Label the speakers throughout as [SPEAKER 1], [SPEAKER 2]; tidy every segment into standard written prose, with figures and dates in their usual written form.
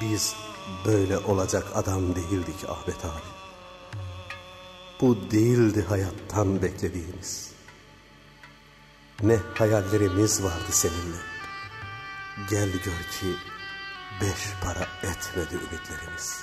[SPEAKER 1] Biz böyle olacak adam değildik Ahmet abi. Bu değildi hayattan beklediğimiz. Ne hayallerimiz vardı seninle. Gel gör ki 5 para etmedi ümitlerimiz.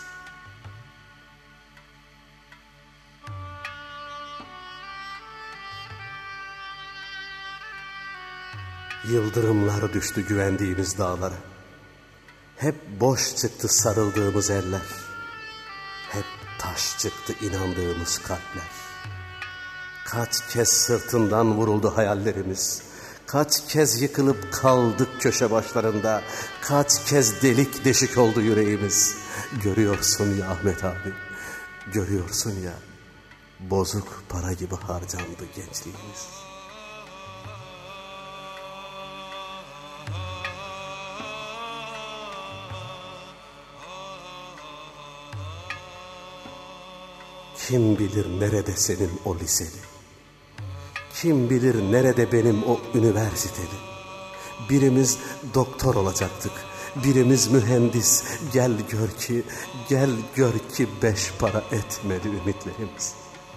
[SPEAKER 1] Yıldırımlar düştü güvendiğimiz dağlara. Hep boş çıktı sarıldığımız eller. Hep taş çıktı inandığımız kalpler. Kaç kez sırtından vuruldu hayallerimiz. Kaç kez yıkılıp kaldık köşe başlarında. Kaç kez delik deşik oldu yüreğimiz. Görüyorsun ya Ahmet abi, görüyorsun ya, bozuk para gibi harcandı gençliğimiz. Kim bilir nerede senin o liseli? Kim bilir nerede benim o üniversiteli? Birimiz doktor olacaktık, birimiz mühendis. Gel gör ki 5 para etmedi ümitlerimiz.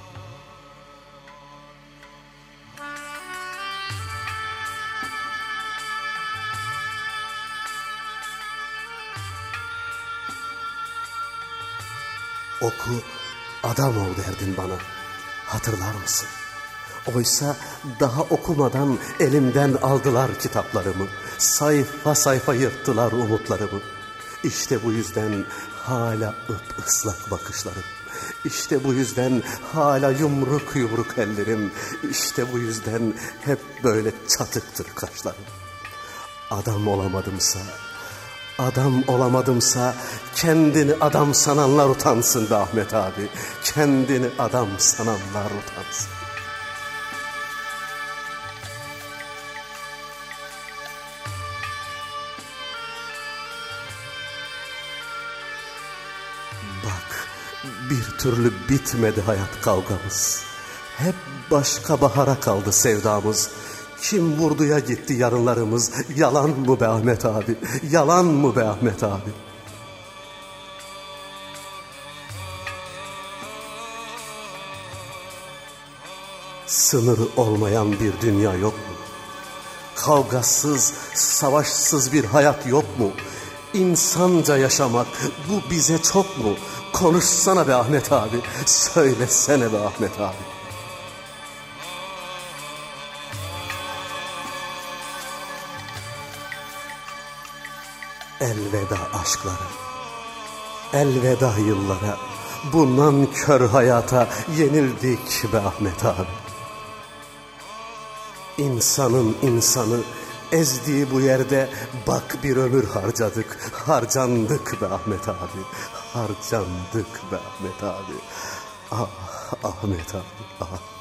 [SPEAKER 1] Oku, adam ol derdin bana, hatırlar mısın? Oysa daha okumadan elimden aldılar kitaplarımı. Sayfa sayfa yırttılar umutlarımı. İşte bu yüzden hala ıslak bakışlarım. İşte bu yüzden hala yumruk yumruk ellerim. İşte bu yüzden hep böyle çatıktır kaşlarım. Adam olamadımsa kendini adam sananlar utansın be Ahmet abi. Kendini adam sananlar utansın. Bak, bir türlü bitmedi hayat kavgamız. Hep başka bahara kaldı sevdamız. Kim vurduya gitti yarınlarımız? Yalan mı be Ahmet abi? Yalan mı be Ahmet abi? Sınırı olmayan bir dünya yok mu? Kavgasız, savaşsız bir hayat yok mu? İnsanca yaşamak bu bize çok mu? Konuşsana be Ahmet abi, söylesene be Ahmet abi. Elveda aşklara, elveda yıllara, bu nankör hayata yenildik be Ahmet abi. İnsanın insanı ezdiği bu yerde bak bir ömür harcandık be Ahmet abi, harcandık be Ahmet abi. Ah Ahmet abi, ah.